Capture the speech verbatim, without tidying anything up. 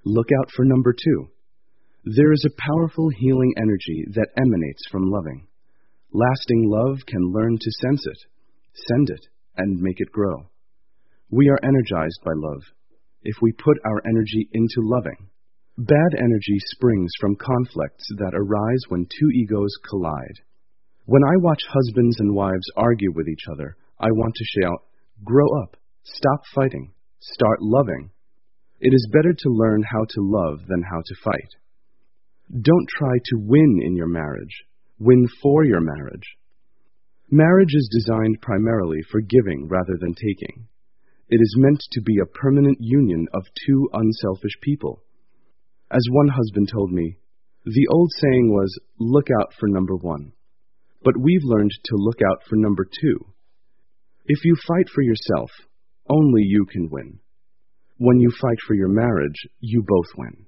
Look out for number two. There is a powerful healing energy that emanates from loving. Lasting love can learn to sense it, send it, and make it grow. We are energized by love if we put our energy into loving. Bad energy springs from conflicts that arise when two egos collide. When I watch husbands and wives argue with each other, I want to shout, "Grow up, stop fighting, start loving." It is better to learn how to love than how to fight. Don't try to win in your marriage. Win for your marriage. Marriage is designed primarily for giving rather than taking. It is meant to be a permanent union of two unselfish people. As one husband told me, the old saying was, "Look out for number one." But we've learned to look out for number two. If you fight for yourself, only you can win. When you fight for your marriage, you both win.